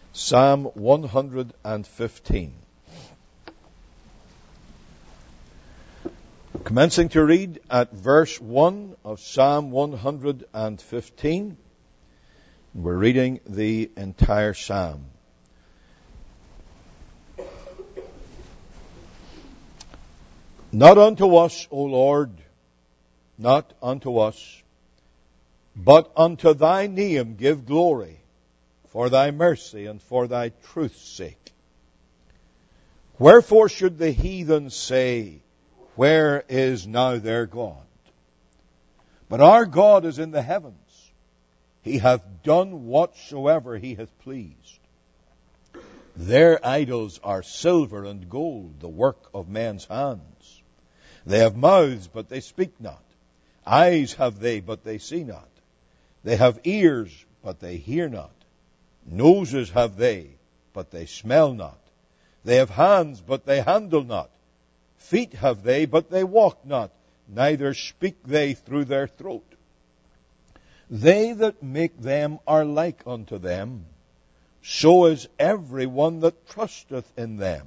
Psalm 115. Commencing to read at verse 1 of Psalm 115. We're reading the entire psalm. Not unto us, O Lord, not unto us, but unto thy name give glory, for thy mercy and for thy truth's sake. Wherefore should the heathen say, where is now their God? But our God is in the heavens. He hath done whatsoever he hath pleased. Their idols are silver and gold, the work of men's hands. They have mouths, but they speak not. Eyes have they, but they see not. They have ears, but they hear not. Noses have they, but they smell not. They have hands, but they handle not. Feet have they, but they walk not. Neither speak they through their throat. They that make them are like unto them. So is every one that trusteth in them.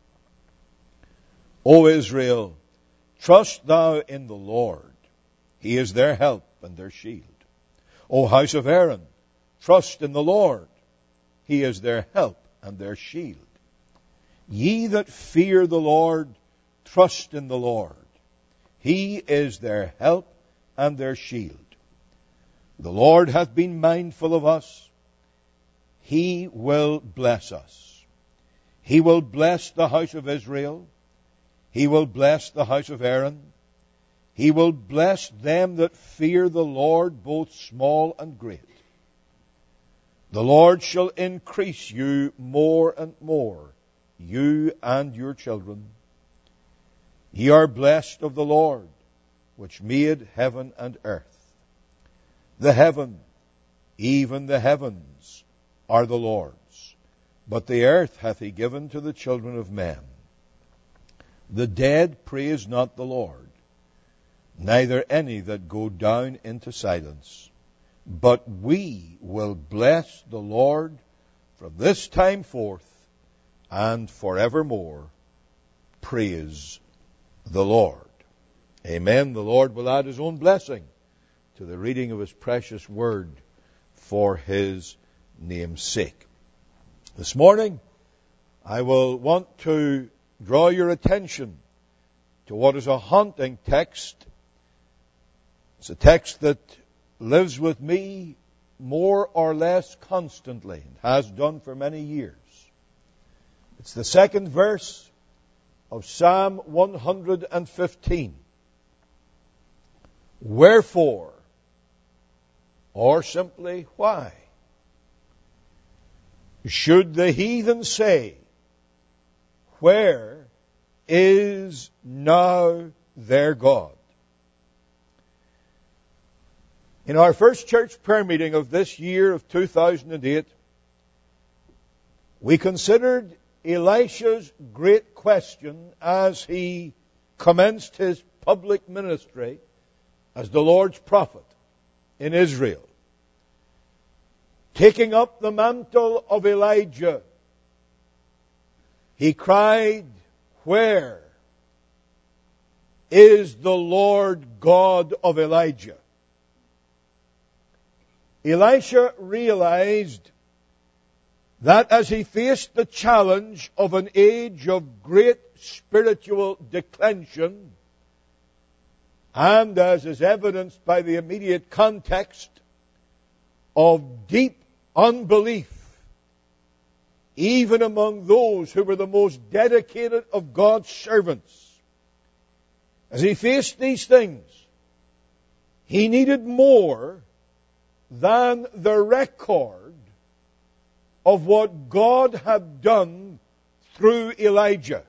O Israel, trust thou in the Lord. He is their help and their shield. O house of Aaron, trust in the Lord. He is their help and their shield. Ye that fear the Lord, trust in the Lord. He is their help and their shield. The Lord hath been mindful of us. He will bless us. He will bless the house of Israel. He will bless the house of Aaron. He will bless them that fear the Lord, both small and great. The Lord shall increase you more and more, you and your children. Ye are blessed of the Lord, which made heaven and earth. The heaven, even the heavens, are the Lord's, but the earth hath he given to the children of men. The dead praise not the Lord, neither any that go down into silence. But we will bless the Lord from this time forth and forevermore. Praise the Lord. Amen. The Lord will add his own blessing to the reading of his precious word for his name's sake. This morning, I will want to draw your attention to what is a haunting text. It's a text that lives with me more or less constantly, and has done for many years. It's the second verse of Psalm 115. Wherefore, or simply why, should the heathen say, where is now their God? In our first church prayer meeting of this year of 2008, we considered Elisha's great question as he commenced his public ministry as the Lord's prophet in Israel. Taking up the mantle of Elijah, he cried, where is the Lord God of Elijah? Elisha realized that as he faced the challenge of an age of great spiritual declension, and as is evidenced by the immediate context of deep unbelief, even among those who were the most dedicated of God's servants, as he faced these things, he needed more than the record of what God had done through Elijah.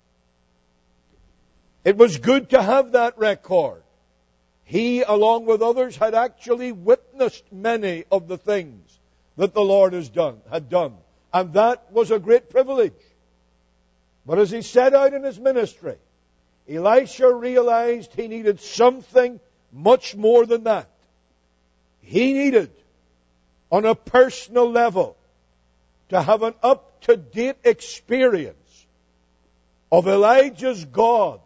It was good to have that record. He, along with others, had actually witnessed many of the things that the Lord had done. And that was a great privilege. But as he set out in his ministry, Elisha realized he needed something much more than that. He needed, on a personal level, to have an up-to-date experience of Elijah's God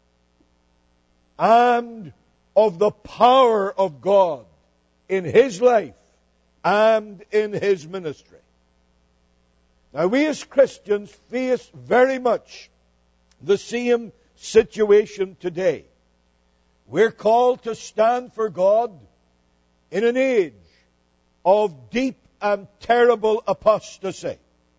and of the power of God in his life and in his ministry. Now, we as Christians face very much the same situation today. We're called to stand for God in an age of deep and terrible apostasy.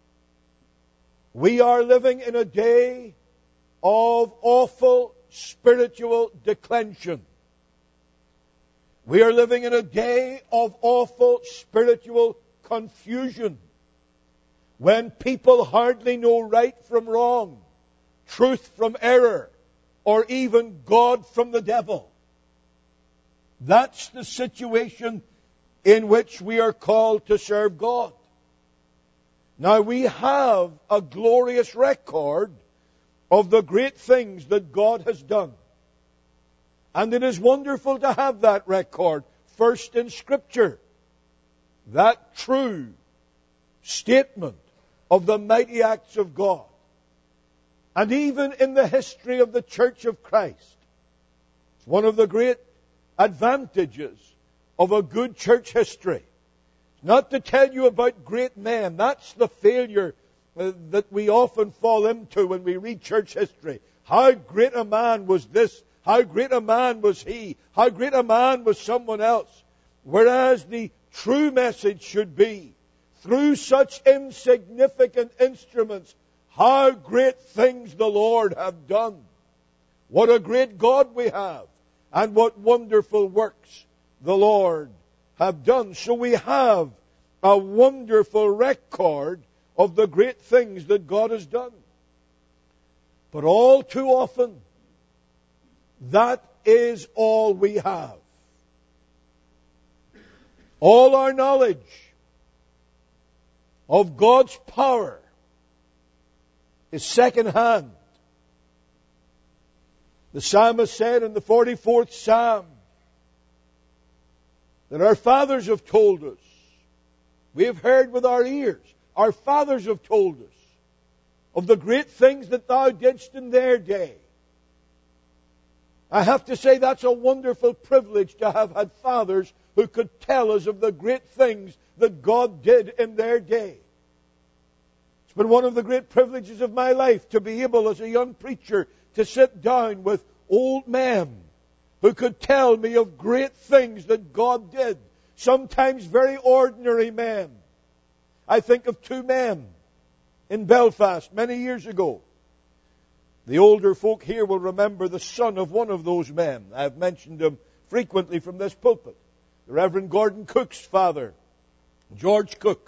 We are living in a day of awful spiritual declension. We are living in a day of awful spiritual confusion, when people hardly know right from wrong, truth from error, or even God from the devil. That's the situation in which we are called to serve God. Now, we have a glorious record of the great things that God has done. And it is wonderful to have that record, first in Scripture. That true statement of the mighty acts of God. And even in the history of the Church of Christ. It's one of the great advantages of a good church history. Not to tell you about great men. That's the failure that we often fall into when we read church history. How great a man was this? How great a man was he? How great a man was someone else? Whereas the true message should be, through such insignificant instruments, how great things the Lord have done. What a great God we have, and what wonderful works the Lord have done. So we have a wonderful record of the great things that God has done. But all too often, that is all we have. All our knowledge of God's power is second-hand. The psalmist said in the 44th Psalm that our fathers have told us. We have heard with our ears. Our fathers have told us of the great things that thou didst in their day. I have to say that's a wonderful privilege to have had fathers who could tell us of the great things that God did in their day. It's been one of the great privileges of my life to be able as a young preacher to sit down with old men who could tell me of great things that God did. Sometimes very ordinary men. I think of two men in Belfast many years ago. The older folk here will remember the son of one of those men. I have mentioned him frequently from this pulpit. The Reverend Gordon Cook's father, George Cook.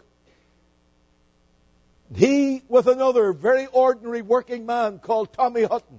He, with another very ordinary working man called Tommy Hutton,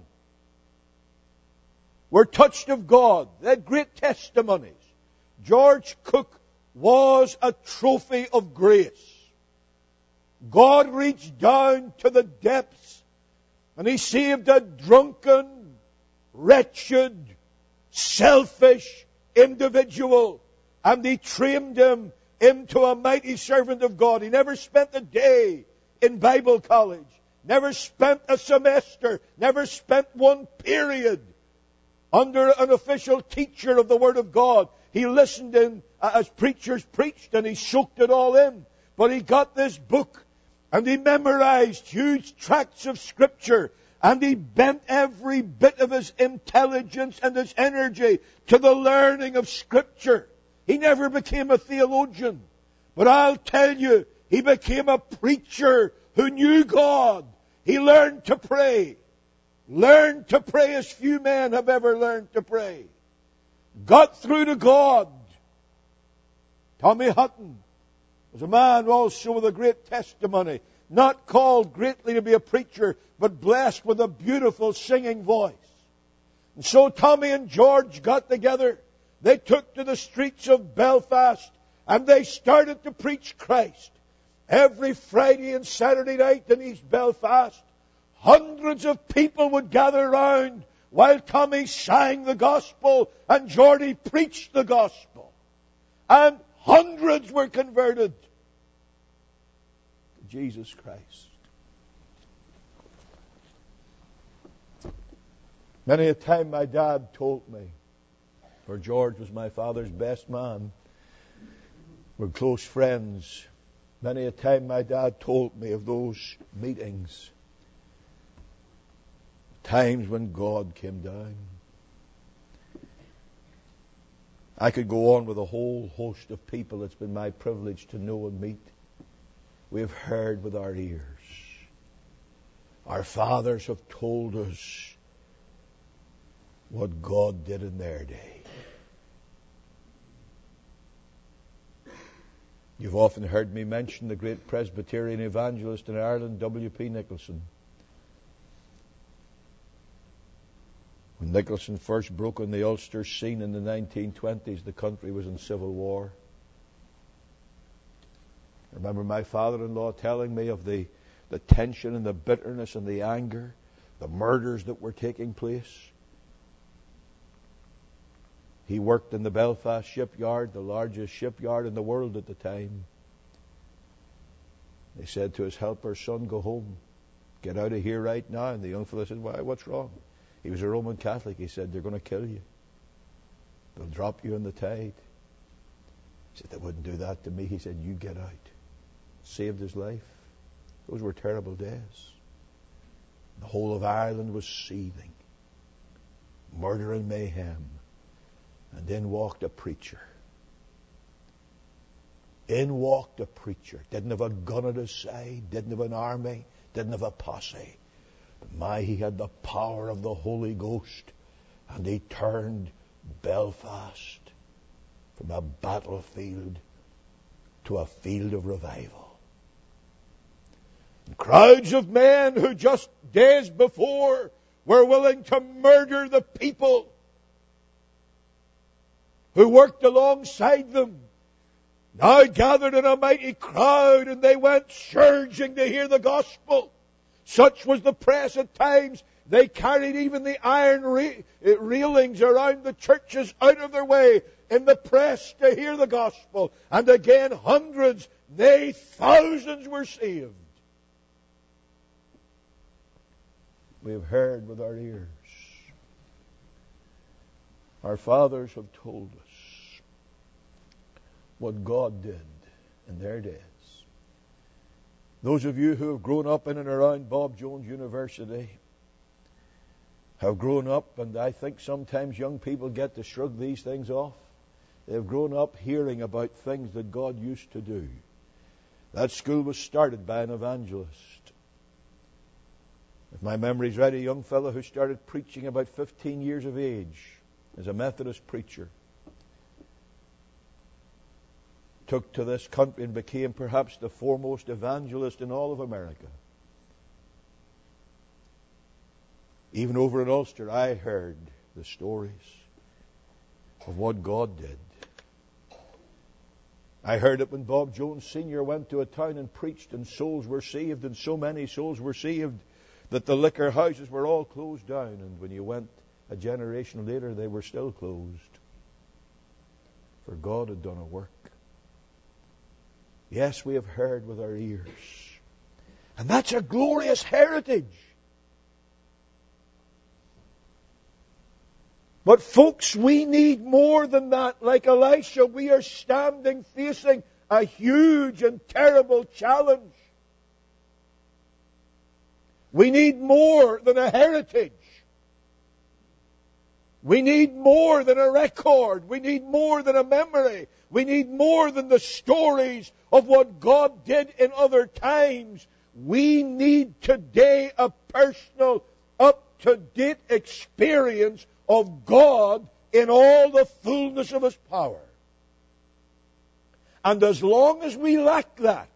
were touched of God. They had great testimonies. George Cook was a trophy of grace. God reached down to the depths and He saved a drunken, wretched, selfish individual, and He trained him into a mighty servant of God. He never spent a day in Bible college, never spent a semester, never spent one period under an official teacher of the Word of God. He listened in as preachers preached and he soaked it all in. But he got this book and he memorized huge tracts of Scripture and he bent every bit of his intelligence and his energy to the learning of Scripture. He never became a theologian. But I'll tell you, he became a preacher who knew God. He learned to pray. Learned to pray as few men have ever learned to pray. Got through to God. Tommy Hutton was a man also with a great testimony. Not called greatly to be a preacher, but blessed with a beautiful singing voice. And so Tommy and George got together. They took to the streets of Belfast and they started to preach Christ. Every Friday and Saturday night in East Belfast, hundreds of people would gather round while Tommy sang the gospel and Geordie preached the gospel. And hundreds were converted. Jesus Christ. Many a time my dad told me, for George was my father's best man. We're close friends. Many a time my dad told me of those meetings, times when God came down. I could go on with a whole host of people it's been my privilege to know and meet. We have heard with our ears. Our fathers have told us what God did in their day. You've often heard me mention the great Presbyterian evangelist in Ireland, W.P. Nicholson. When Nicholson first broke on the Ulster scene in the 1920s, the country was in civil war. I remember my father-in-law telling me of the tension and the bitterness and the anger, the murders that were taking place. He worked in the Belfast shipyard, the largest shipyard in the world at the time. They said to his helper, "Son, go home. Get out of here right now." And the young fellow said, "Why, what's wrong?" He was a Roman Catholic. He said, "They're going to kill you. They'll drop you in the tide." He said, "They wouldn't do that to me." He said, "You get out." Saved his life. Those were terrible days. The whole of Ireland was seething. Murder and mayhem. And in walked a preacher. In walked a preacher. Didn't have a gun at his side. Didn't have an army. Didn't have a posse. But he had the power of the Holy Ghost. And he turned Belfast from a battlefield to a field of revival. And crowds of men who just days before were willing to murder the people who worked alongside them, now gathered in a mighty crowd, and they went surging to hear the gospel. Such was the press at times, they carried even the iron railings around the churches out of their way in the press to hear the gospel. And again, hundreds, nay, thousands were saved. We have heard with our ears. Our fathers have told us what God did in their days. Those of you who have grown up in and around Bob Jones University have grown up, and I think sometimes young people get to shrug these things off. They've grown up hearing about things that God used to do. That school was started by an evangelist. If my memory's right, a young fellow who started preaching about 15 years of age as a Methodist preacher, took to this country and became perhaps the foremost evangelist in all of America. Even over in Ulster, I heard the stories of what God did. I heard it when Bob Jones Sr. went to a town and preached, and souls were saved, and so many souls were saved that the liquor houses were all closed down, and when you went a generation later, they were still closed. For God had done a work. Yes, we have heard with our ears. And that's a glorious heritage. But folks, we need more than that. Like Elisha, we are standing facing a huge and terrible challenge. We need more than a heritage. We need more than a record. We need more than a memory. We need more than the stories of what God did in other times. We need today a personal, up-to-date experience of God in all the fullness of His power. And as long as we lack that,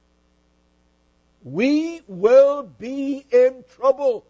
we will be in trouble.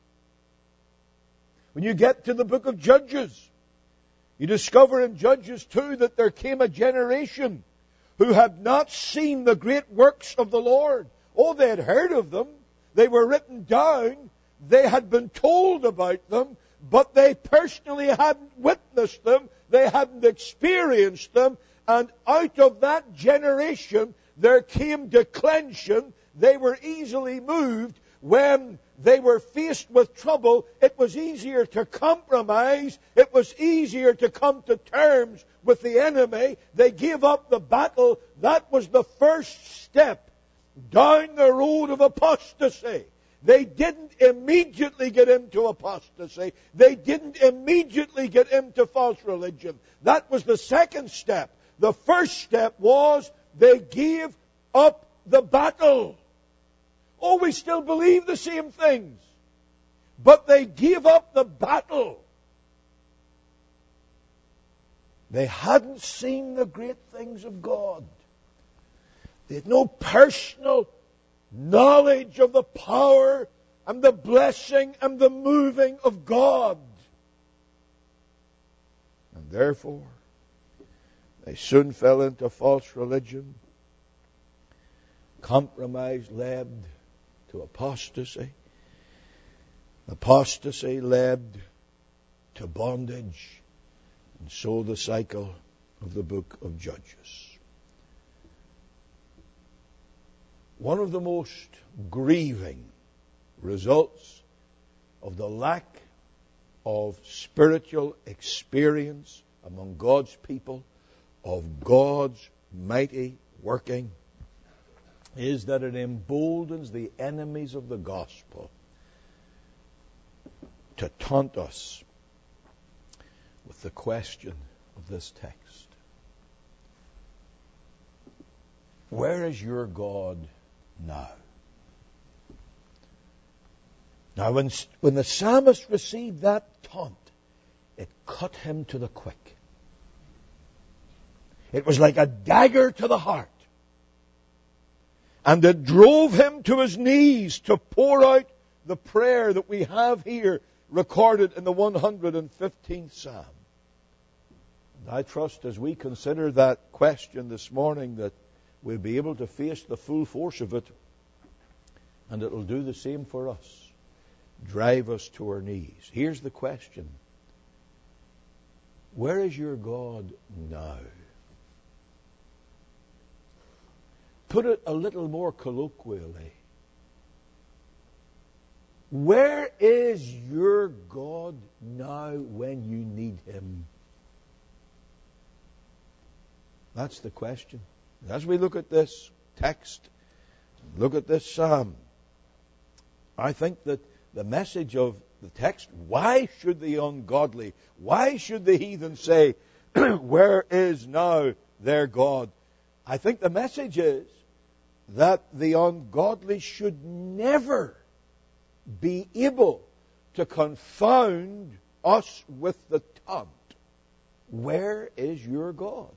When you get to the book of Judges, you discover in Judges 2 that there came a generation who had not seen the great works of the Lord. Oh, they had heard of them. They were written down. They had been told about them, but they personally hadn't witnessed them. They hadn't experienced them. And out of that generation, there came declension. they were easily moved. When they were faced with trouble, it was easier to compromise. It was easier to come to terms with the enemy. They gave up the battle. That was the first step down the road of apostasy. They didn't immediately get into apostasy. They didn't immediately get into false religion. That was the second step. The first step was they gave up the battle. Oh, we still believe the same things. But they gave up the battle. They hadn't seen the great things of God. They had no personal knowledge of the power and the blessing and the moving of God. And therefore, they soon fell into false religion. Compromise led to apostasy. Apostasy led to bondage. And so the cycle of the book of Judges. One of the most grieving results of the lack of spiritual experience among God's people, of God's mighty working, is that it emboldens the enemies of the gospel to taunt us with the question of this text. Where is your God now? Now, when the psalmist received that taunt, it cut him to the quick. It was like a dagger to the heart. And it drove him to his knees to pour out the prayer that we have here recorded in the 115th Psalm. And I trust as we consider that question this morning that we'll be able to face the full force of it, and it will do the same for us. Drive us to our knees. Here's the question. Where is your God now? Put it a little more colloquially. Where is your God now when you need Him? That's the question. As we look at this text, look at this psalm, I think that the message of the text, why should the ungodly, why should the heathen say, where is now their God? I think the message is that the ungodly should never be able to confound us with the taunt. Where is your God?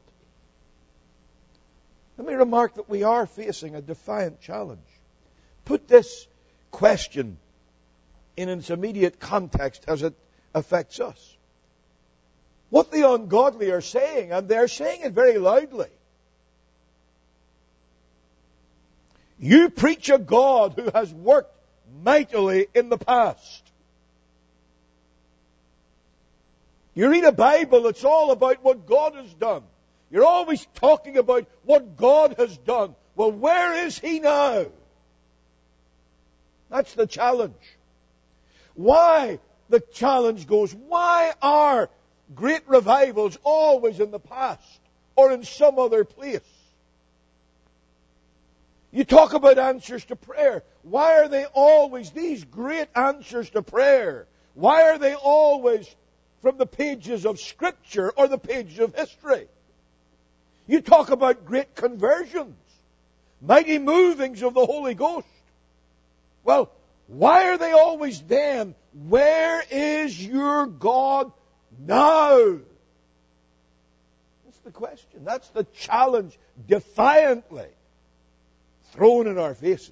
Let me remark that we are facing a defiant challenge. Put this question in its immediate context as it affects us. What the ungodly are saying, and they're saying it very loudly. You preach a God who has worked mightily in the past. You read a Bible that's all about what God has done. You're always talking about what God has done. Well, where is He now? That's the challenge. Why, the challenge goes, why are great revivals always in the past or in some other place? You talk about answers to prayer. Why are they always these great answers to prayer? Why are they always from the pages of Scripture or the pages of history? You talk about great conversions, mighty movings of the Holy Ghost. Well, why are they always then? Where is your God now? That's the question. That's the challenge, defiantly thrown in our faces.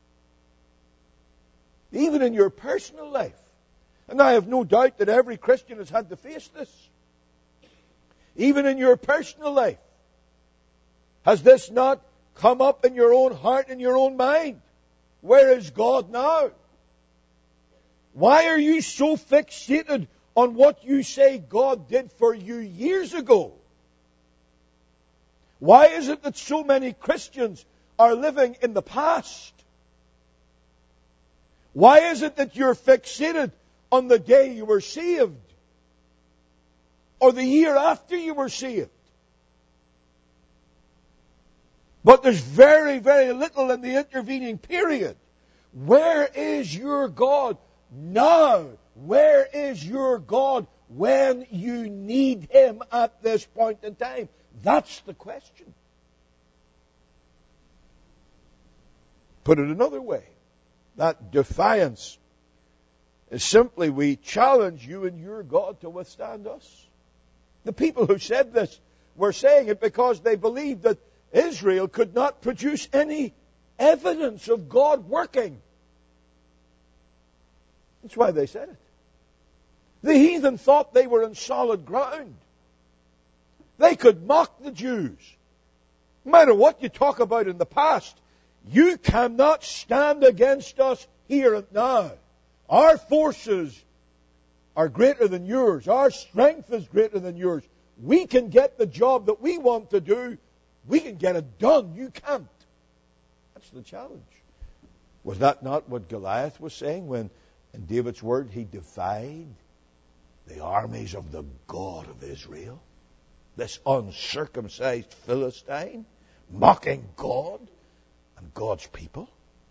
Even in your personal life. And I have no doubt that every Christian has had to face this. Even in your personal life. Has this not come up in your own heart and your own mind? Where is God now? Why are you so fixated on what you say God did for you years ago? Why is it that so many Christians are living in the past? Why is it that you're fixated on the day you were saved? Or the year after you were saved? But there's very, very little in the intervening period. Where is your God now? Where is your God when you need Him at this point in time? That's the question. Put it another way. That defiance is simply, we challenge you and your God to withstand us. The people who said this were saying it because they believed that Israel could not produce any evidence of God working. That's why they said it. The heathen thought they were on solid ground. They could mock the Jews. No matter what you talk about in the past, you cannot stand against us here and now. Our forces are greater than yours. Our strength is greater than yours. We can get the job that we want to do. We can get it done. You can't. That's the challenge. Was that not what Goliath was saying when, in David's word, he defied the armies of the God of Israel? This uncircumcised Philistine, mocking God and God's people.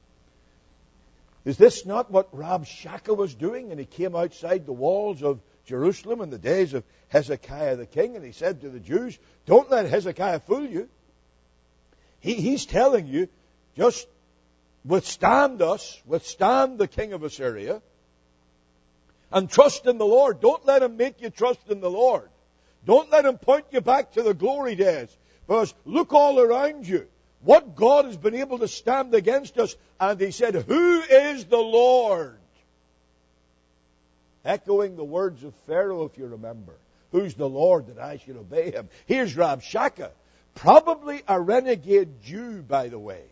Is this not what Rabshakeh was doing? And he came outside the walls of Jerusalem in the days of Hezekiah the king, and he said to the Jews, don't let Hezekiah fool you. He's telling you, just withstand us, withstand the king of Assyria, and trust in the Lord. Don't let him make you trust in the Lord. Don't let him point you back to the glory days. Because look all around you. What God has been able to stand against us. And he said, who is the Lord? Echoing the words of Pharaoh, if you remember. Who's the Lord that I should obey him? Here's Rabshakeh. Probably a renegade Jew, by the way.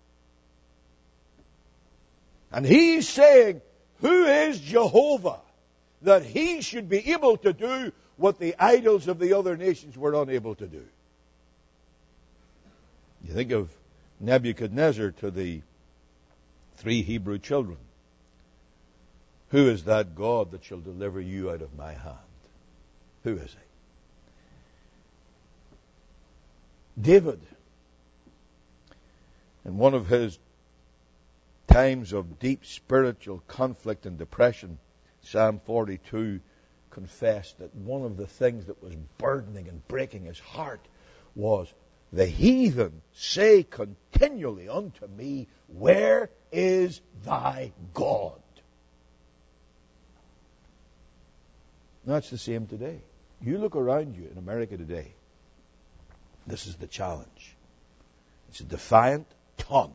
And he's saying, who is Jehovah that he should be able to do what the idols of the other nations were unable to do? You think of Nebuchadnezzar to the 3 Hebrew children. Who is that God that shall deliver you out of my hand? Who is he? David, in one of his times of deep spiritual conflict and depression, Psalm 42, confessed that one of the things that was burdening and breaking his heart was, the heathen say continually unto me, where is thy God? That's the same today. You look around you in America today. This is the challenge. It's a defiant taunt.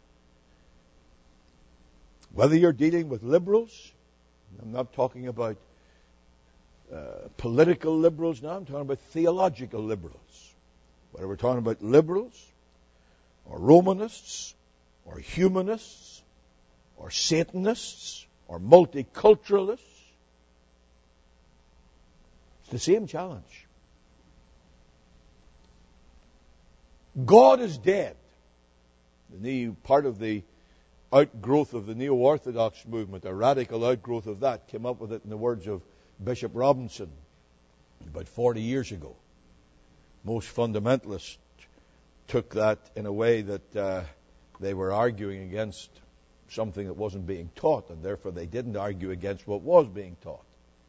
Whether you're dealing with liberals, I'm not talking about political liberals now, I'm talking about theological liberals. Whether we're talking about liberals, or Romanists, or humanists, or Satanists, or multiculturalists, it's the same challenge. God is dead. Part of the outgrowth of the neo-Orthodox movement, a radical outgrowth of that, came up with it in the words of Bishop Robinson about 40 years ago. Most fundamentalists took that in a way that they were arguing against something that wasn't being taught, and therefore they didn't argue against what was being taught.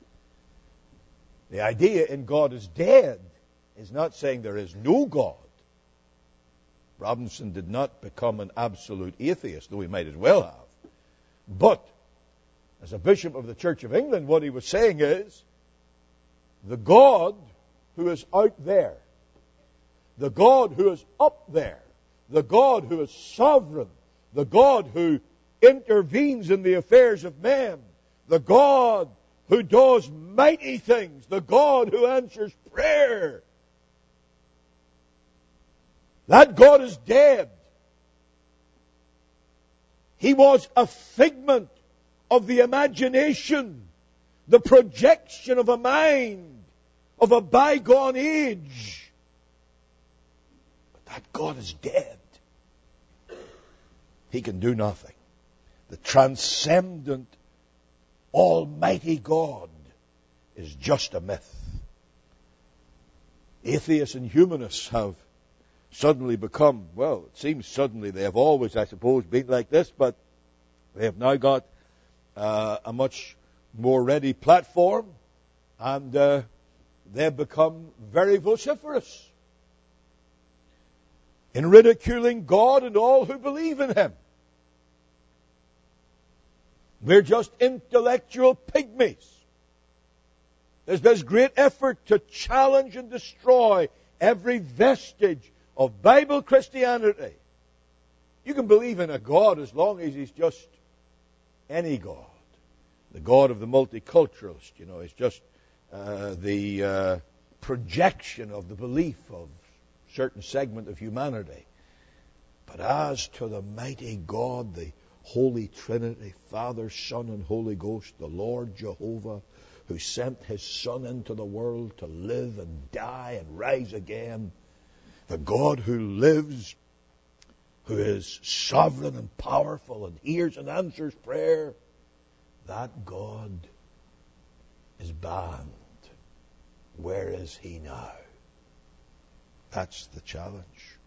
The idea in God is dead is not saying there is no God. Robinson did not become an absolute atheist, though he might as well have. But, as a bishop of the Church of England, what he was saying is, the God who is out there, the God who is up there, the God who is sovereign, the God who intervenes in the affairs of men, the God who does mighty things, the God who answers prayer, that God is dead. He was a figment of the imagination, the projection of a mind, of a bygone age. But that God is dead. He can do nothing. the transcendent, almighty God is just a myth. Atheists and humanists have suddenly become, well, it seems suddenly, they have always, I suppose, been like this, but they have now got a much more ready platform, and they've become very vociferous in ridiculing God and all who believe in Him. We're just intellectual pygmies. There's this great effort to challenge and destroy every vestige of Bible Christianity. You can believe in a God as long as He's just any God. The God of the multiculturalist, is just the projection of the belief of a certain segment of humanity. But as to the mighty God, the Holy Trinity, Father, Son, and Holy Ghost, the Lord Jehovah, who sent His Son into the world to live and die and rise again, the God who lives, who is sovereign and powerful and hears and answers prayer, that God is banned. Where is He now? That's the challenge.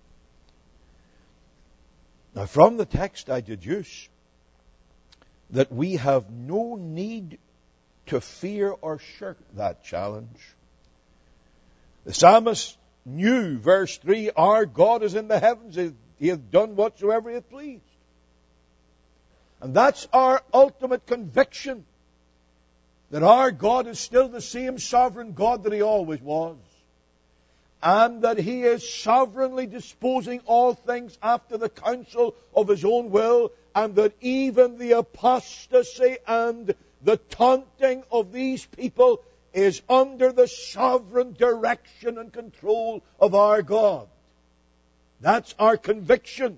Now, from the text I deduce that we have no need to fear or shirk that challenge. The psalmist knew, verse 3, our God is in the heavens. He hath done whatsoever He hath pleased. And that's our ultimate conviction, that our God is still the same sovereign God that He always was, and that He is sovereignly disposing all things after the counsel of His own will, and that even the apostasy and the taunting of these people is under the sovereign direction and control of our God. That's our conviction.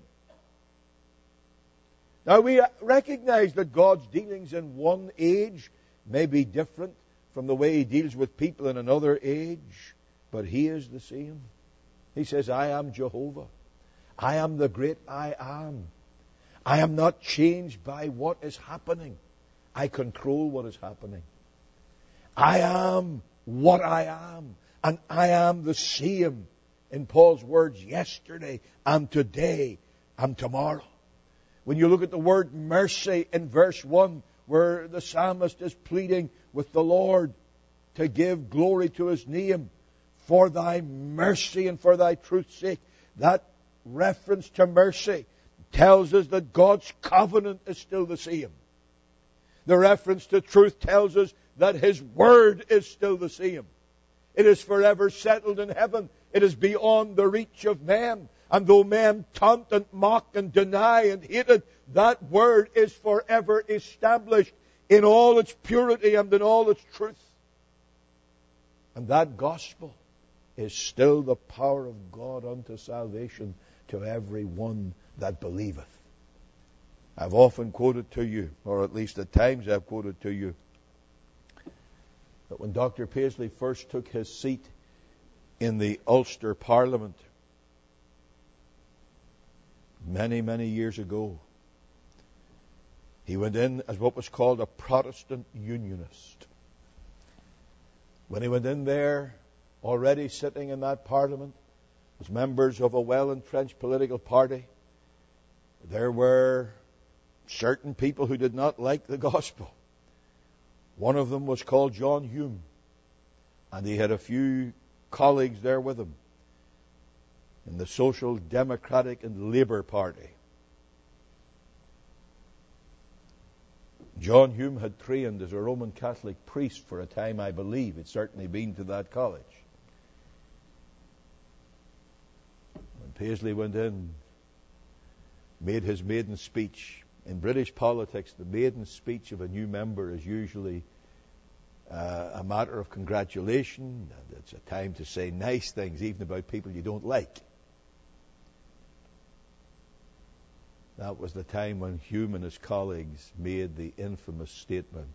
Now, we recognize that God's dealings in one age may be different from the way He deals with people in another age, but He is the same. He says, I am Jehovah. I am the great I am. I am not changed by what is happening. I control what is happening. I am what I am, and I am the same, in Paul's words, yesterday and today and tomorrow. When you look at the word mercy in verse 1, where the psalmist is pleading with the Lord to give glory to His name, for Thy mercy and for Thy truth's sake, that reference to mercy tells us that God's covenant is still the same. The reference to truth tells us that His word is still the same. It is forever settled in heaven. It is beyond the reach of men. And though men taunt and mock and deny and hate it, that word is forever established in all its purity and in all its truth. And that gospel is still the power of God unto salvation to every one that believeth. I've often quoted to you, or at least at times I've quoted to you, that when Dr. Paisley first took his seat in the Ulster Parliament many, many years ago, he went in as what was called a Protestant Unionist. When he went in there, already sitting in that Parliament as members of a well-entrenched political party, there were certain people who did not like the gospel. One of them was called John Hume, and he had a few colleagues there with him in the Social Democratic and Labour Party. John Hume had trained as a Roman Catholic priest for a time, I believe. He'd certainly been to that college. When Paisley went in, made his maiden speech. In British politics, the maiden speech of a new member is usually a matter of congratulation, and it's a time to say nice things, even about people you don't like. That was the time when Hume and his colleagues made the infamous statement,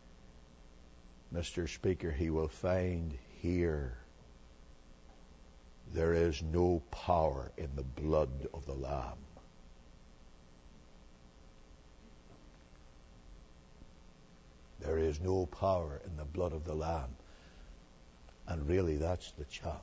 Mr. Speaker, he will find here there is no power in the blood of the Lamb. is no power in the blood of the Lamb. And really, that's the challenge.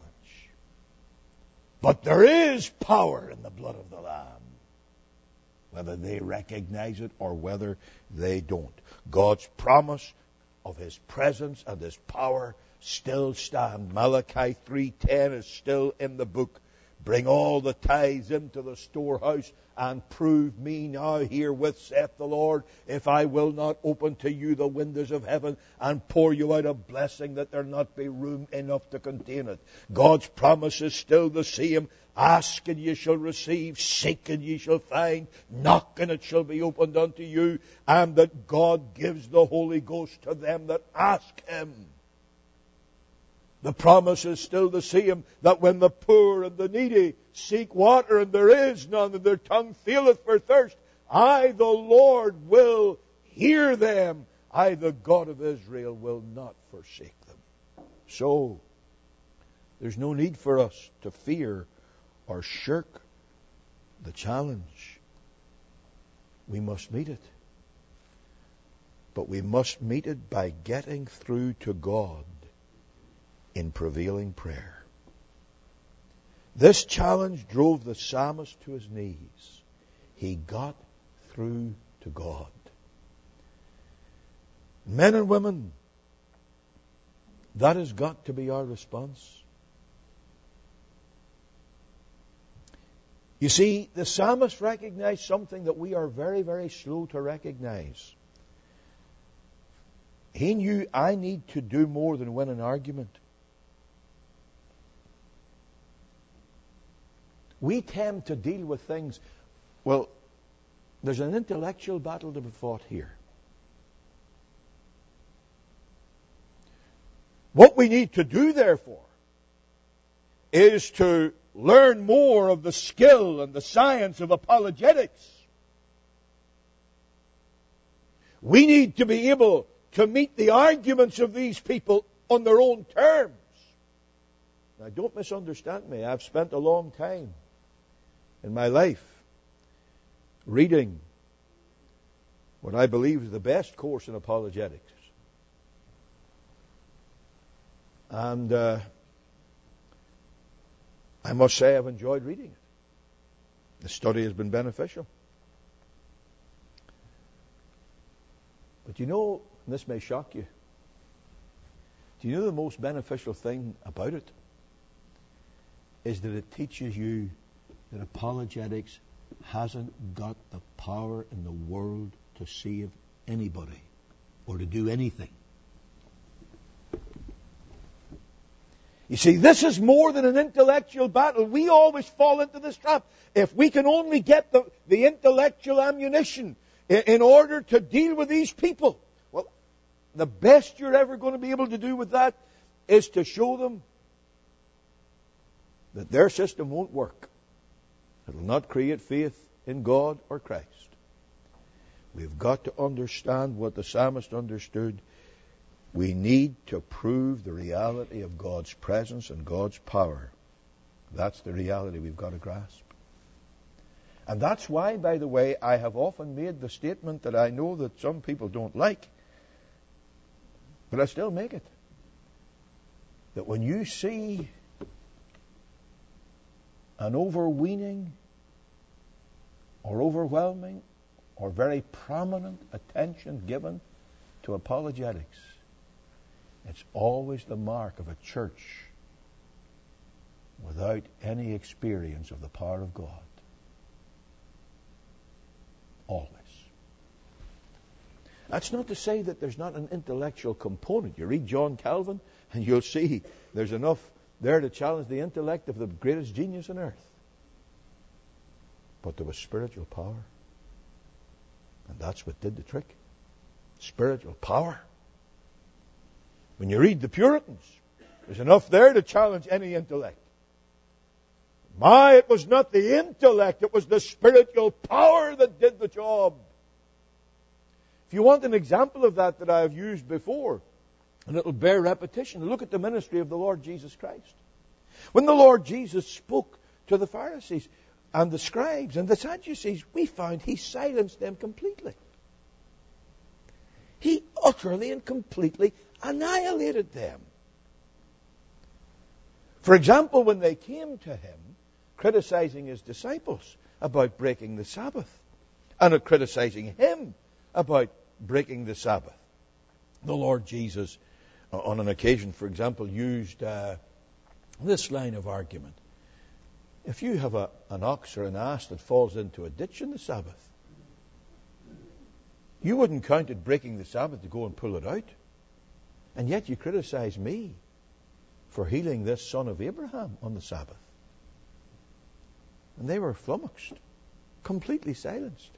But there is power in the blood of the Lamb, whether they recognize it or whether they don't. God's promise of His presence and His power still stand. Malachi 3:10 is still in the book. Bring all the tithes into the storehouse and prove me now herewith, saith the Lord, if I will not open to you the windows of heaven and pour you out a blessing that there not be room enough to contain it. God's promise is still the same. Ask and ye shall receive, seek and ye shall find, knock and it shall be opened unto you, and that God gives the Holy Ghost to them that ask Him. The promise is still the same, that when the poor and the needy seek water and there is none, and their tongue faileth for thirst, I, the Lord, will hear them. I, the God of Israel, will not forsake them. So, there's no need for us to fear or shirk the challenge. We must meet it. But we must meet it by getting through to God in prevailing prayer. This challenge drove the psalmist to his knees. He got through to God. Men and women, that has got to be our response. You see, the psalmist recognized something that we are very, very slow to recognize. He knew, I need to do more than win an argument. We tend to deal with things, well, there's an intellectual battle to be fought here. What we need to do, therefore, is to learn more of the skill and the science of apologetics. We need to be able to meet the arguments of these people on their own terms. Now, don't misunderstand me. I've spent a long time in my life reading what I believe is the best course in apologetics. And I must say I've enjoyed reading it. The study has been beneficial. But you know, and this may shock you, do you know the most beneficial thing about it is that it teaches you that apologetics hasn't got the power in the world to save anybody or to do anything. You see, this is more than an intellectual battle. We always fall into this trap. If we can only get the intellectual ammunition in order to deal with these people, well, the best you're ever going to be able to do with that is to show them that their system won't work. It will not create faith in God or Christ. We've got to understand what the psalmist understood. We need to prove the reality of God's presence and God's power. That's the reality we've got to grasp. And that's why, by the way, I have often made the statement that I know that some people don't like, but I still make it. That when you see an overweening or overwhelming or very prominent attention given to apologetics, it's always the mark of a church without any experience of the power of God. Always. That's not to say that there's not an intellectual component. You read John Calvin and you'll see there's enough there to challenge the intellect of the greatest genius on earth. But there was spiritual power. And that's what did the trick. Spiritual power. When you read the Puritans, there's enough there to challenge any intellect. It was not the intellect, it was the spiritual power that did the job. If you want an example of that I have used before, and it'll bear repetition, look at the ministry of the Lord Jesus Christ. When the Lord Jesus spoke to the Pharisees and the scribes and the Sadducees, we found He silenced them completely. He utterly and completely annihilated them. For example, when they came to him, criticizing his disciples about breaking the Sabbath, and criticizing him about breaking the Sabbath, the Lord Jesus, on an occasion, for example, used this line of argument. If you have an ox or an ass that falls into a ditch in the Sabbath, you wouldn't count it breaking the Sabbath to go and pull it out. And yet you criticize me for healing this son of Abraham on the Sabbath. And they were flummoxed, completely silenced.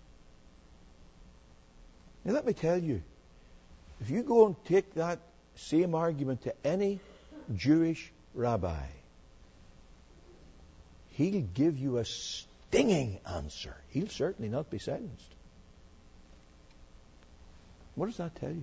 Now let me tell you, if you go and take that same argument to any Jewish rabbi, he'll give you a stinging answer. He'll certainly not be silenced. What does that tell you?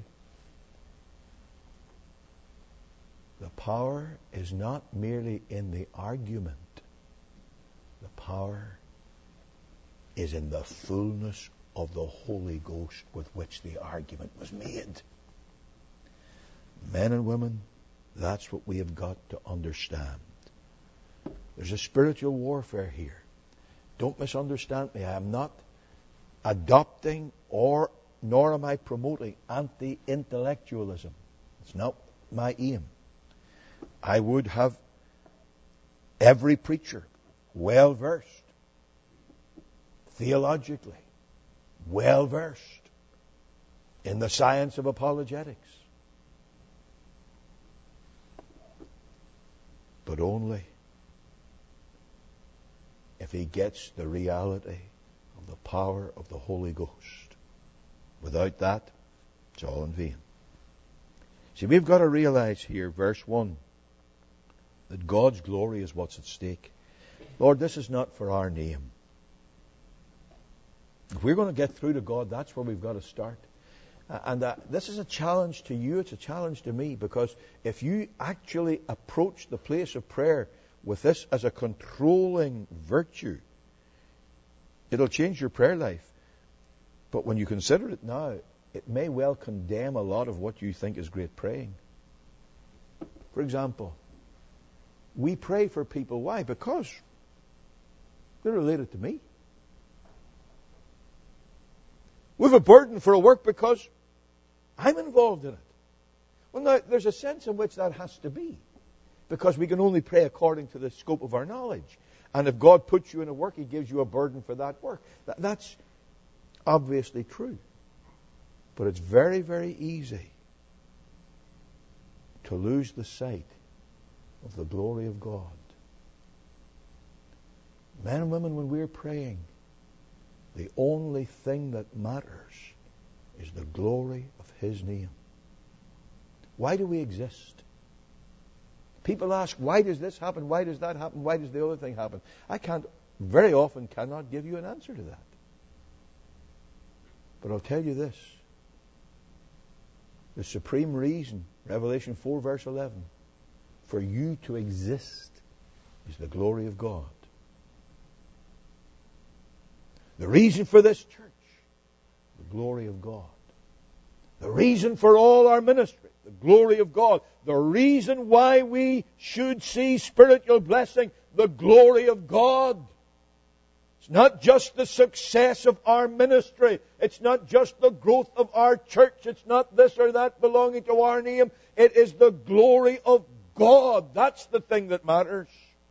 The power is not merely in the argument. The power is in the fullness of the Holy Ghost with which the argument was made. Men and women, that's what we have got to understand. There's a spiritual warfare here. Don't misunderstand me. I am not adopting nor am I promoting anti-intellectualism. It's not my aim. I would have every preacher well-versed, theologically, well-versed in the science of apologetics. But only if he gets the reality of the power of the Holy Ghost. Without that, it's all in vain. See, we've got to realize here, verse 1, that God's glory is what's at stake. Lord, this is not for our name. If we're going to get through to God, that's where we've got to start. And this is a challenge to you, it's a challenge to me, because if you actually approach the place of prayer with this as a controlling virtue, it'll change your prayer life. But when you consider it now, it may well condemn a lot of what you think is great praying. For example, we pray for people. Why? Because they're related to me. We have a burden for a work because I'm involved in it. Well, now, there's a sense in which that has to be, because we can only pray according to the scope of our knowledge. And if God puts you in a work, He gives you a burden for that work. That's obviously true. But it's very, very easy to lose the sight of the glory of God. Men and women, when we're praying, the only thing that matters is the glory of His name. Why do we exist? People ask, why does this happen? Why does that happen? Why does the other thing happen? I very often cannot give you an answer to that. But I'll tell you this. The supreme reason, Revelation 4 verse 11, for you to exist is the glory of God. The reason for this church, the glory of God. The reason for all our ministry, the glory of God. The reason why we should see spiritual blessing, the glory of God. It's not just the success of our ministry. It's not just the growth of our church. It's not this or that belonging to our name. It is the glory of God. That's the thing that matters.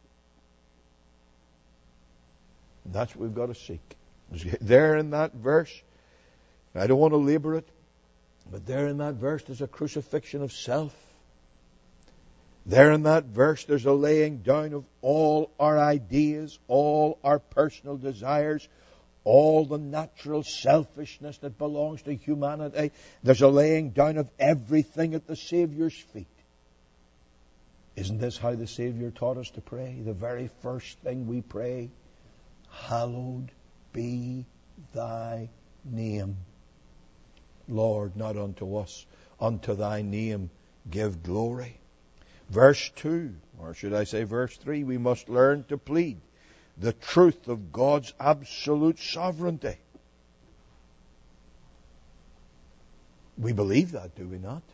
And that's what we've got to seek. There in that verse, I don't want to labor it, but there in that verse there's a crucifixion of self. There in that verse there's a laying down of all our ideas, all our personal desires, all the natural selfishness that belongs to humanity. There's a laying down of everything at the Savior's feet. Isn't this how the Savior taught us to pray? The very first thing we pray, hallowed be thy name. Lord, not unto us, unto thy name give glory. Verse 2, or should I say verse 3, we must learn to plead the truth of God's absolute sovereignty. We believe that, do we not?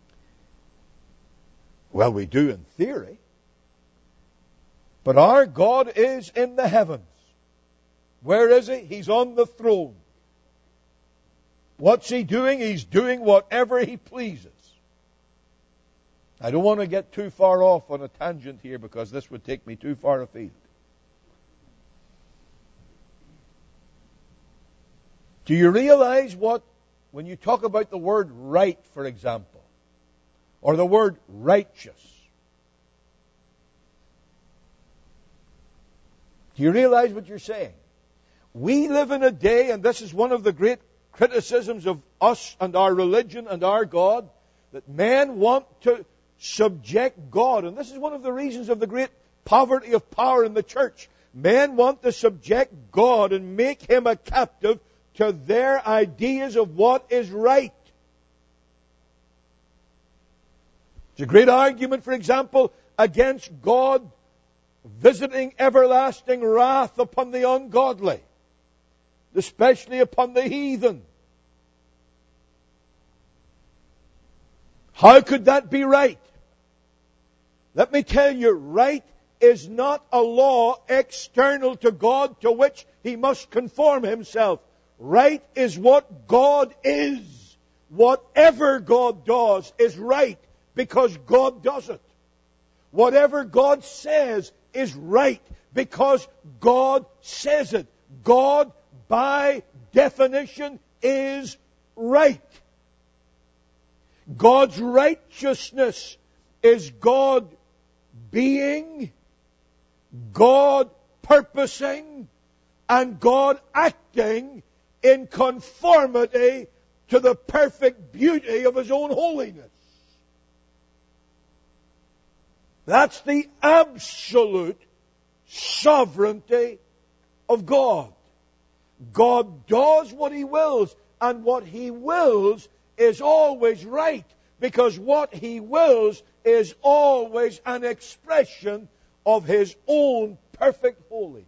Well, we do in theory. But our God is in the heavens. Where is He? He's on the throne. What's He doing? He's doing whatever He pleases. I don't want to get too far off on a tangent here because this would take me too far afield. Do you realize when you talk about the word right, for example, or the word righteous, do you realize what you're saying? We live in a day, and this is one of the great criticisms of us and our religion and our God, that men want to subject God. And this is one of the reasons of the great poverty of power in the church. Men want to subject God and make Him a captive to their ideas of what is right. It's a great argument, for example, against God visiting everlasting wrath upon the ungodly, especially upon the heathen. How could that be right? Let me tell you, right is not a law external to God to which He must conform Himself. Right is what God is. Whatever God does is right because God does it. Whatever God says is right because God says it. God, by definition, is right. God's righteousness is God being, God purposing, and God acting in conformity to the perfect beauty of His own holiness. That's the absolute sovereignty of God. God does what He wills, and what He wills is always right, because what He wills is always an expression of His own perfect holiness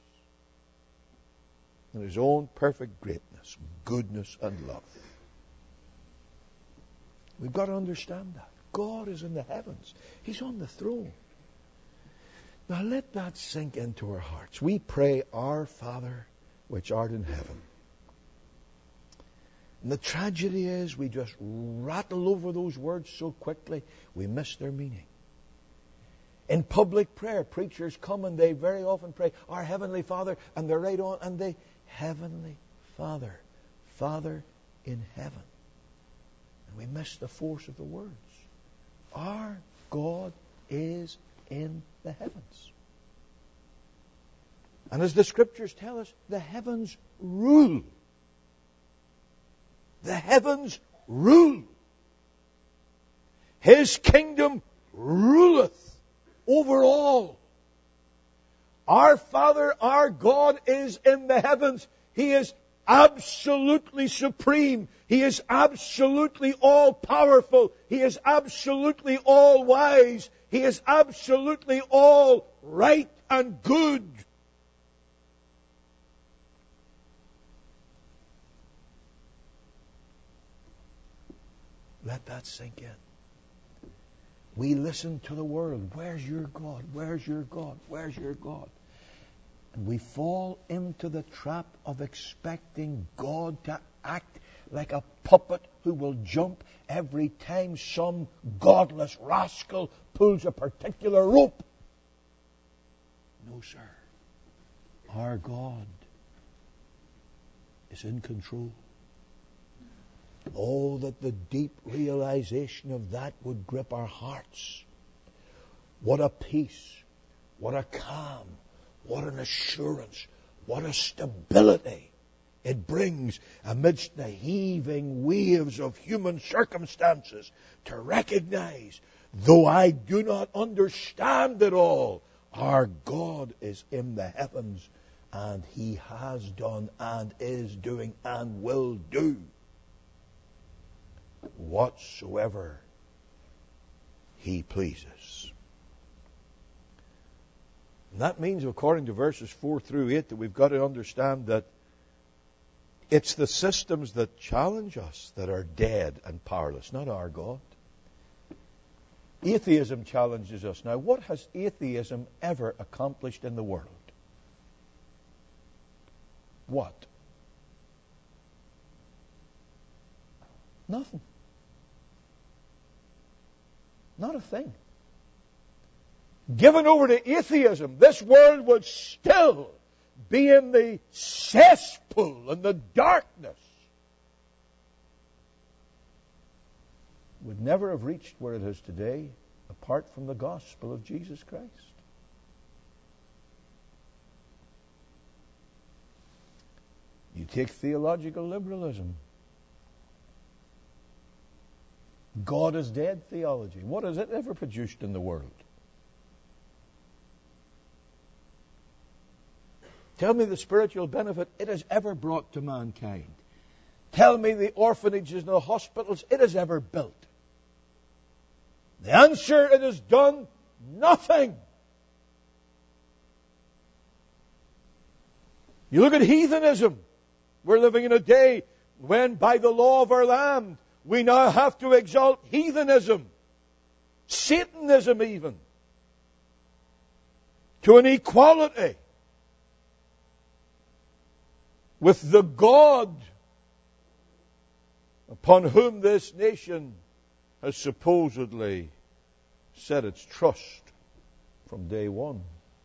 and His own perfect greatness, goodness, and love. We've got to understand that. God is in the heavens. He's on the throne. Now let that sink into our hearts. We pray, Our Father, which art in heaven. And the tragedy is we just rattle over those words so quickly, we miss their meaning. In public prayer, preachers come and they very often pray, Our Heavenly Father, and they're right on, and they, Heavenly Father, Father in heaven. And we miss the force of the words. Our God is in the heavens. And as the Scriptures tell us, the heavens rule. The heavens rule. His kingdom ruleth over all. Our Father, our God is in the heavens. He is absolutely supreme. He is absolutely all-powerful. He is absolutely all-wise. He is absolutely all right and good. Let that sink in. We listen to the world. Where's your God? Where's your God? Where's your God? And we fall into the trap of expecting God to act like a puppet who will jump every time some godless rascal pulls a particular rope. No, sir. Our God is in control. Oh, that the deep realization of that would grip our hearts. What a peace, what a calm, what an assurance, what a stability it brings amidst the heaving waves of human circumstances to recognize, though I do not understand it all, our God is in the heavens, and He has done and is doing and will do whatsoever He pleases. And that means, according to verses 4 through 8, that we've got to understand that It's the systems that challenge us that are dead and powerless, not our God. Atheism challenges us. Now, what has atheism ever accomplished in the world? What? Nothing. Not a thing. Given over to atheism, this world would still be in the cesspool and the darkness. Would never have reached where it is today apart from the gospel of Jesus Christ. You take theological liberalism. God is dead theology. What has it ever produced in the world? Tell me the spiritual benefit it has ever brought to mankind. Tell me the orphanages and the hospitals it has ever built. The answer, it has done nothing. You look at heathenism. We're living in a day when, by the law of our land, we now have to exalt heathenism, Satanism even, to an equality with the God upon whom this nation has supposedly set its trust from day one.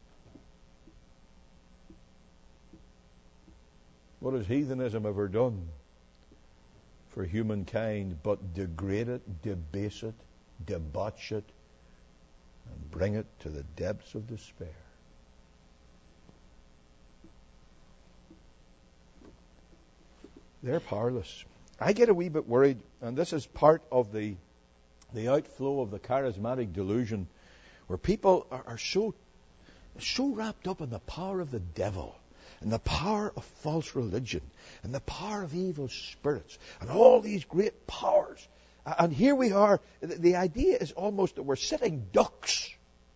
What has heathenism ever done for humankind but degrade it, debase it, debauch it, and bring it to the depths of despair? They're powerless. I get a wee bit worried, and this is part of the outflow of the charismatic delusion, where people are so wrapped up in the power of the devil and the power of false religion and the power of evil spirits and all these great powers. And here we are. The idea is almost that we're sitting ducks.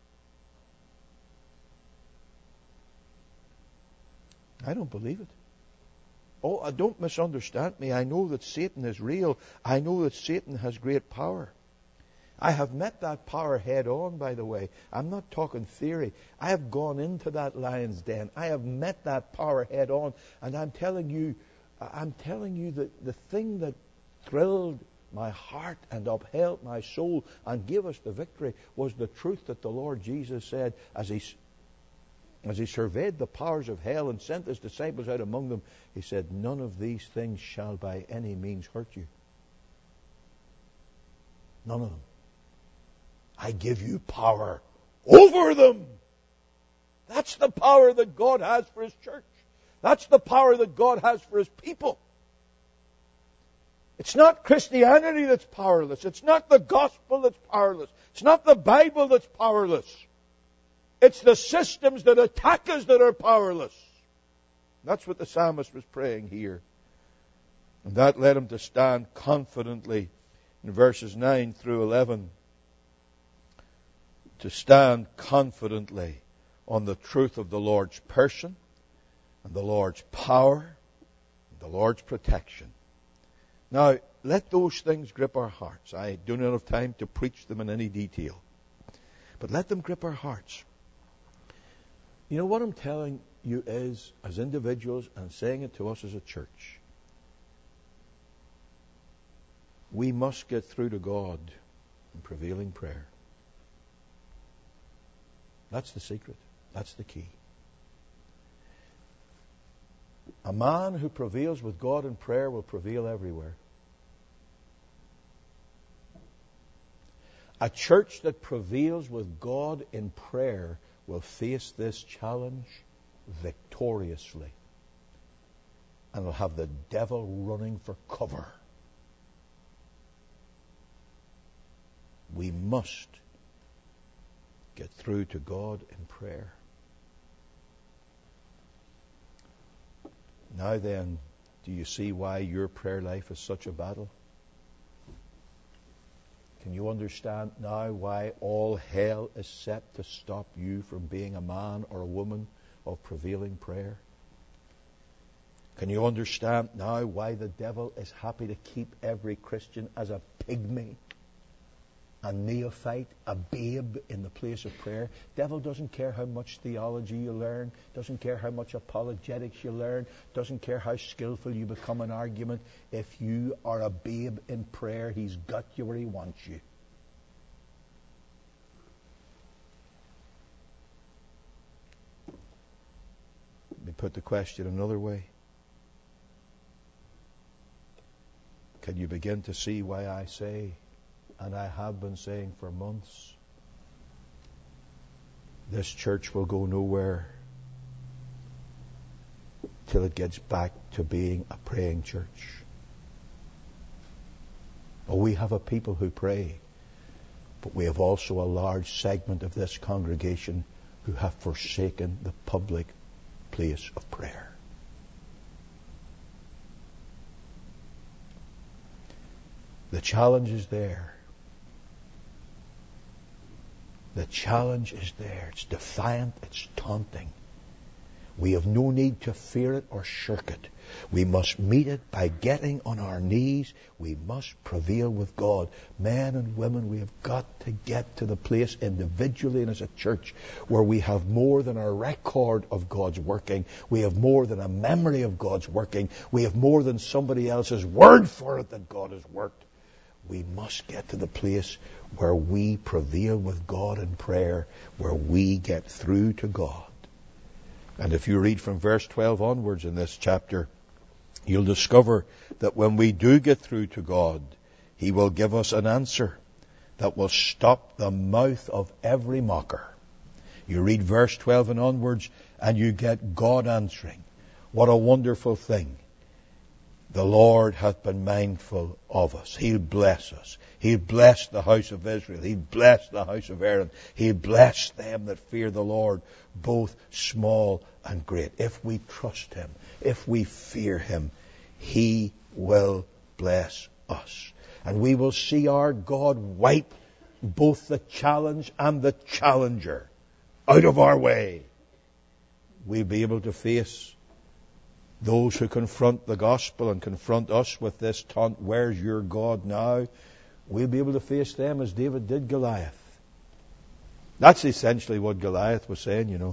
I don't believe it. Oh, don't misunderstand me. I know that Satan is real. I know that Satan has great power. I have met that power head on, by the way. I'm not talking theory. I have gone into that lion's den. I have met that power head on. And I'm telling you that the thing that thrilled my heart and upheld my soul and gave us the victory was the truth that the Lord Jesus said as he surveyed the powers of hell and sent his disciples out among them. He said, none of these things shall by any means hurt you. None of them. I give you power over them. That's the power that God has for His church. That's the power that God has for His people. It's not Christianity that's powerless. It's not the gospel that's powerless. It's not the Bible that's powerless. It's the systems that attack us that are powerless. That's what the psalmist was praying here. And that led him to stand confidently in verses 9 through 11. To stand confidently on the truth of the Lord's person and the Lord's power and the Lord's protection. Now, let those things grip our hearts. I do not have time to preach them in any detail. But let them grip our hearts. You know what I'm telling you is, as individuals, and saying it to us as a church, we must get through to God in prevailing prayer. That's the secret. That's the key. A man who prevails with God in prayer will prevail everywhere. A church that prevails with God in prayer will face this challenge victoriously. And will have the devil running for cover. We must get through to God in prayer. Now then, do you see why your prayer life is such a battle? Can you understand now why all hell is set to stop you from being a man or a woman of prevailing prayer? Can you understand now why the devil is happy to keep every Christian as a pygmy, a neophyte, a babe in the place of prayer? Devil doesn't care how much theology you learn, doesn't care how much apologetics you learn, doesn't care how skillful you become in argument. If you are a babe in prayer, he's got you where he wants you. Let me put the question another way. Can you begin to see why I say, and I have been saying for months, this church will go nowhere till it gets back to being a praying church? Oh, we have a people who pray, but we have also a large segment of this congregation who have forsaken the public place of prayer. The challenge is there. The challenge is there. It's defiant. It's taunting. We have no need to fear it or shirk it. We must meet it by getting on our knees. We must prevail with God. Men and women, we have got to get to the place individually and as a church where we have more than a record of God's working. We have more than a memory of God's working. We have more than somebody else's word for it that God has worked. We must get to the place where we prevail with God in prayer, where we get through to God. And if you read from verse 12 onwards in this chapter, you'll discover that when we do get through to God, He will give us an answer that will stop the mouth of every mocker. You read verse 12 and onwards, and you get God answering. What a wonderful thing. The Lord hath been mindful of us. He'll bless us. He'll bless the house of Israel. He'll bless the house of Aaron. He'll bless them that fear the Lord, both small and great. If we trust Him, if we fear Him, He will bless us. And we will see our God wipe both the challenge and the challenger out of our way. We'll be able to face those who confront the gospel and confront us with this taunt, where's your God now? We'll be able to face them as David did Goliath. That's essentially what Goliath was saying, you know.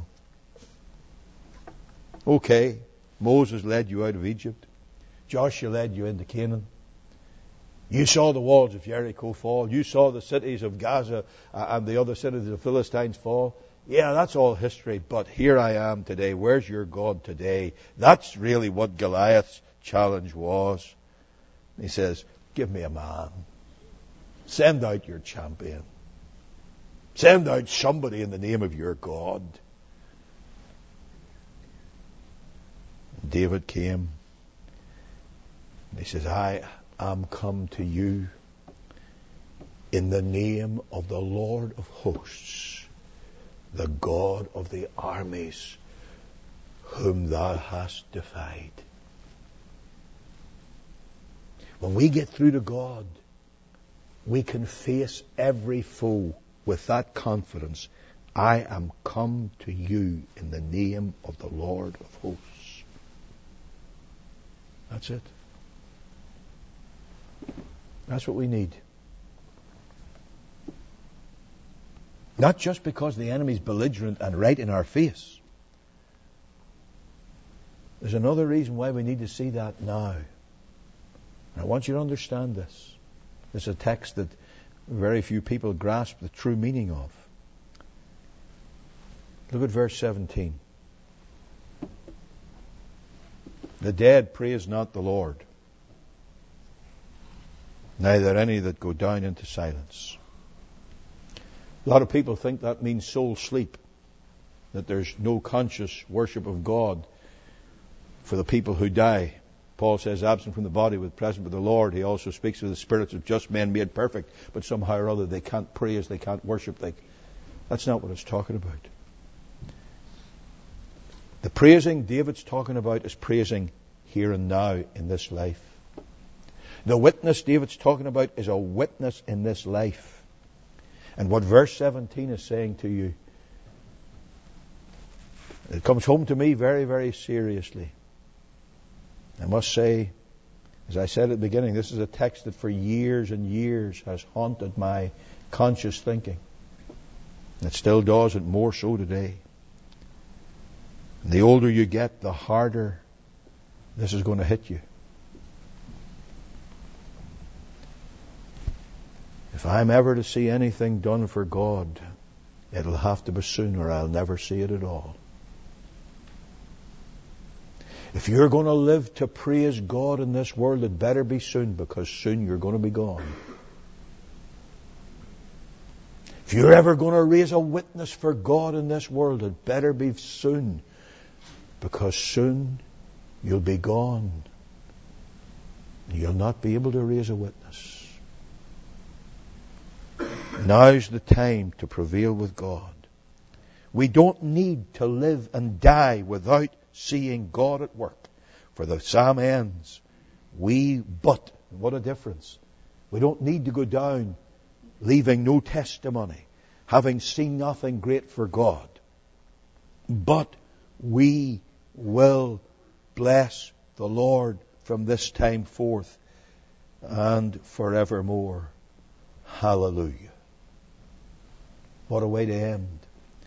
Okay, Moses led you out of Egypt. Joshua led you into Canaan. You saw the walls of Jericho fall. You saw the cities of Gaza and the other cities of the Philistines fall. Yeah, that's all history, but here I am today. Where's your God today? That's really what Goliath's challenge was. He says, give me a man. Send out your champion. Send out somebody in the name of your God. David came. And he says, I am come to you in the name of the Lord of hosts, the God of the armies, whom thou hast defied. When we get through to God, we can face every foe with that confidence. I am come to you in the name of the Lord of hosts. That's it. That's what we need. Not just because the enemy's belligerent and right in our face. There's another reason why we need to see that now. And I want you to understand this. This is a text that very few people grasp the true meaning of. Look at verse 17. The dead praise not the Lord, neither any that go down into silence. A lot of people think that means soul sleep, that there's no conscious worship of God for the people who die. Paul says, absent from the body, with present with the Lord. He also speaks of the spirits of just men made perfect, but somehow or other they can't praise, they can't worship. That's not what it's talking about. The praising David's talking about is praising here and now in this life. The witness David's talking about is a witness in this life. And what verse 17 is saying to you, it comes home to me very, very seriously. I must say, as I said at the beginning, this is a text that for years and years has haunted my conscious thinking. It still does, and more so today. And the older you get, the harder this is going to hit you. If I'm ever to see anything done for God, it'll have to be soon, or I'll never see it at all. If you're going to live to praise God in this world, it better be soon, because soon you're going to be gone. If you're ever going to raise a witness for God in this world, it better be soon, because soon you'll be gone. You'll not be able to raise a witness. Now's the time to prevail with God. We don't need to live and die without seeing God at work. For the psalm ends, but, what a difference. We don't need to go down leaving no testimony, having seen nothing great for God. But we will bless the Lord from this time forth and forevermore. Hallelujah. What a way to end.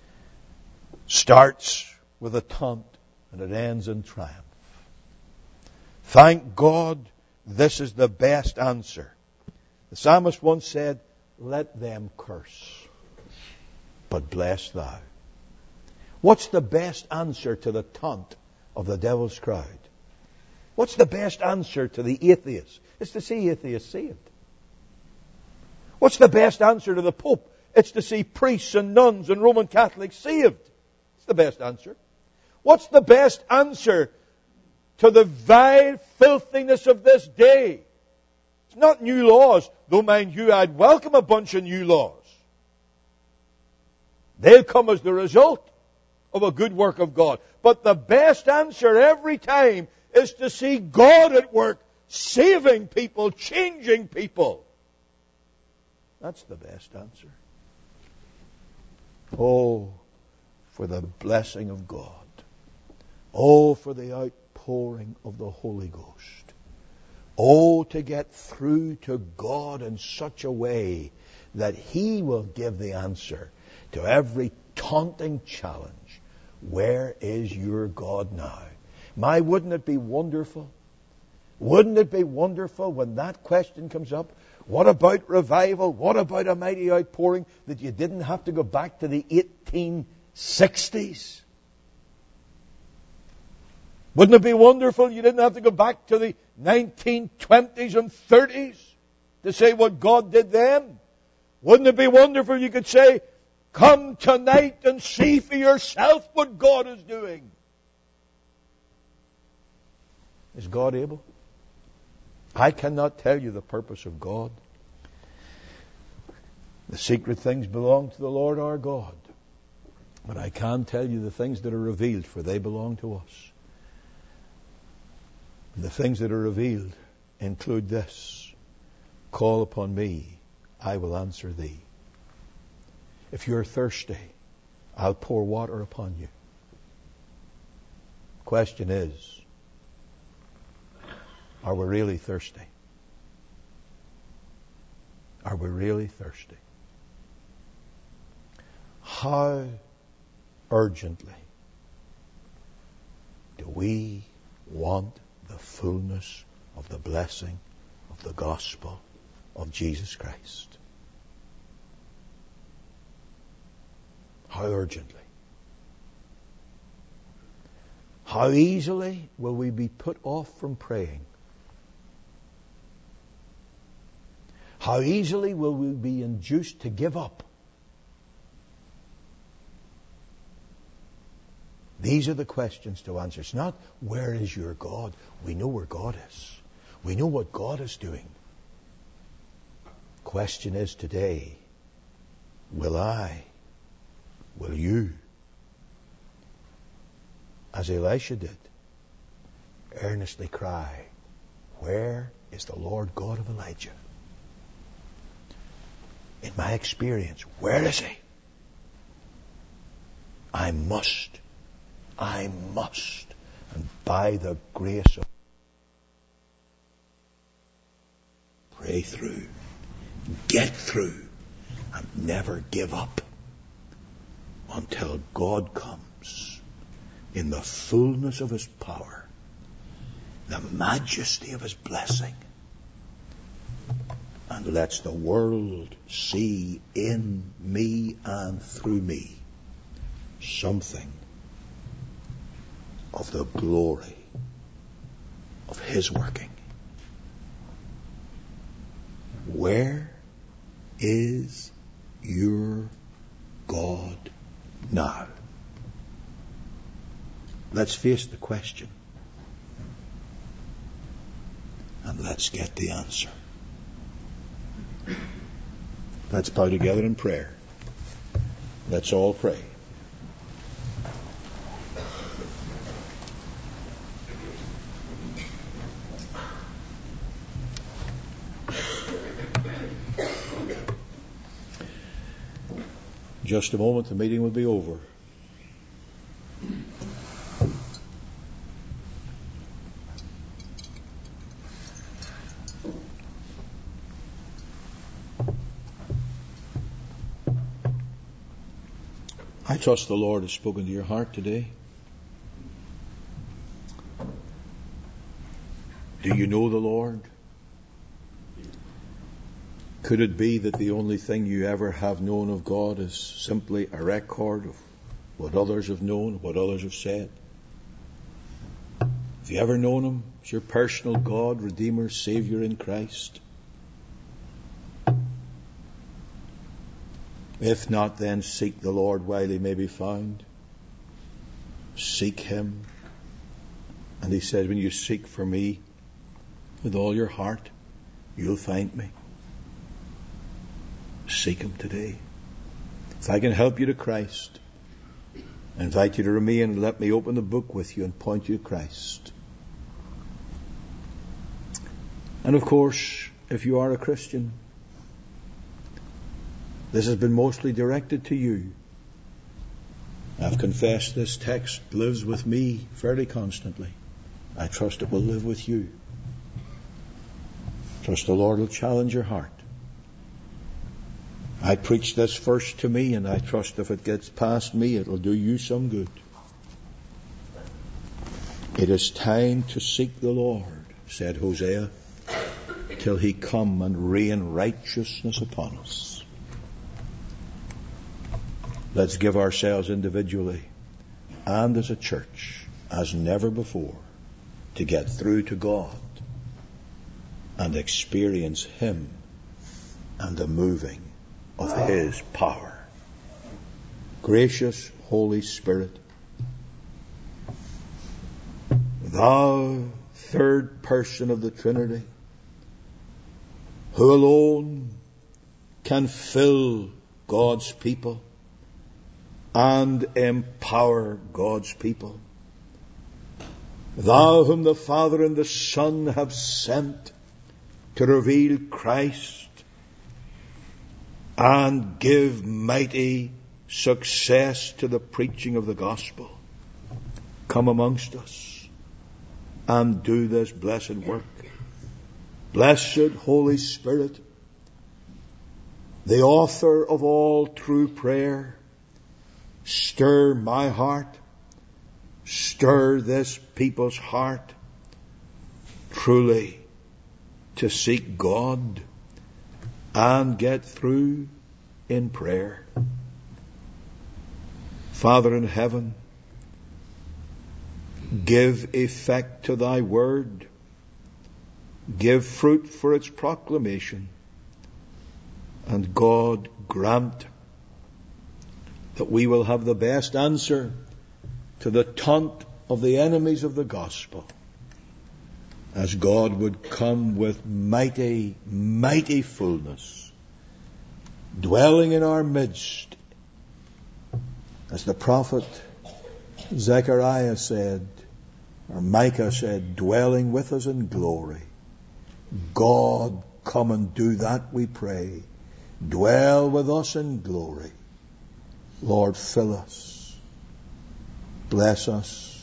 Starts with a taunt and it ends in triumph. Thank God, this is the best answer. The psalmist once said, let them curse, but bless thou. What's the best answer to the taunt of the devil's crowd? What's the best answer to the atheists? It's to see atheists saved. What's the best answer to the Pope? It's to see priests and nuns and Roman Catholics saved. It's the best answer. What's the best answer to the vile filthiness of this day? It's not new laws, though mind you, I'd welcome a bunch of new laws. They'll come as the result of a good work of God. But the best answer every time is to see God at work, saving people, changing people. That's the best answer. Oh, for the blessing of God. Oh, for the outpouring of the Holy Ghost. Oh, to get through to God in such a way that He will give the answer to every taunting challenge. Where is your God now? Wouldn't it be wonderful? Wouldn't it be wonderful when that question comes up? What about revival? What about a mighty outpouring? That you didn't have to go back to the 1860s? Wouldn't it be wonderful you didn't have to go back to the 1920s and 30s to say what God did then? Wouldn't it be wonderful you could say, come tonight and see for yourself what God is doing? Is God able? I cannot tell you the purpose of God. The secret things belong to the Lord our God. But I can tell you the things that are revealed, for they belong to us. And the things that are revealed include this: call upon me, I will answer thee. If you're thirsty, I'll pour water upon you. Question is, are we really thirsty? Are we really thirsty? How urgently do we want the fullness of the blessing of the gospel of Jesus Christ? How urgently? How easily will we be put off from praying? How easily will we be induced to give up? These are the questions to answer. It's not, where is your God? We know where God is. We know what God is doing. Question is today, will I, will you, as Elisha did, earnestly cry, where is the Lord God of Elijah? In my experience, where is He? I must, and by the grace of pray through, get through, and never give up until God comes in the fullness of his power, the majesty of his blessing, and lets the world see in me and through me something of the glory of his working. Where is your God now? Let's face the question, and let's get the answer. Let's bow together in prayer. Let's all pray. Just a moment, the meeting will be over. I trust the Lord has spoken to your heart today. Do you know the Lord? Could it be that the only thing you ever have known of God is simply a record of what others have known, what others have said? Have you ever known him as your personal God, Redeemer, Savior in Christ? If not, then seek the Lord while he may be found. Seek him. And he says, when you seek for me with all your heart, you'll find me. Seek him today. If I can help you to Christ, I invite you to remain and let me open the book with you and point you to Christ. And of course, if you are a Christian, this has been mostly directed to you. I've confessed this text lives with me fairly constantly. I trust it will live with you. Trust the Lord will challenge your heart. I preach this first to me, and I trust if it gets past me, it'll do you some good. It is time to seek the Lord, said Hosea, till he come and rain righteousness upon us. Let's give ourselves individually and as a church as never before to get through to God and experience him and the moving of his power. Gracious Holy Spirit, thou third person of the Trinity, who alone can fill God's people and empower God's people. Thou whom the Father and the Son have sent to reveal Christ and give mighty success to the preaching of the gospel. Come amongst us and do this blessed work. Blessed Holy Spirit, the author of all true prayer, stir my heart, stir this people's heart, truly to seek God and get through in prayer. Father in heaven, give effect to thy word, give fruit for its proclamation, and God grant that we will have the best answer to the taunt of the enemies of the gospel, as God would come with mighty, mighty fullness, dwelling in our midst, as the prophet Zechariah said, or Micah said, dwelling with us in glory. God, come and do that, we pray. Dwell with us in glory. Lord, fill us, bless us,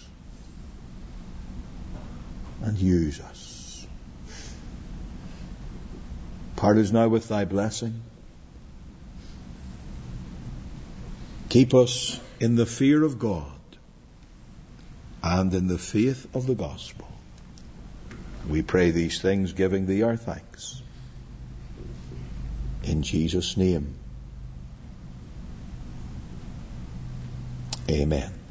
and use us. Part us now with thy blessing. Keep us in the fear of God and in the faith of the gospel. We pray these things, giving thee our thanks. In Jesus' name. Amen.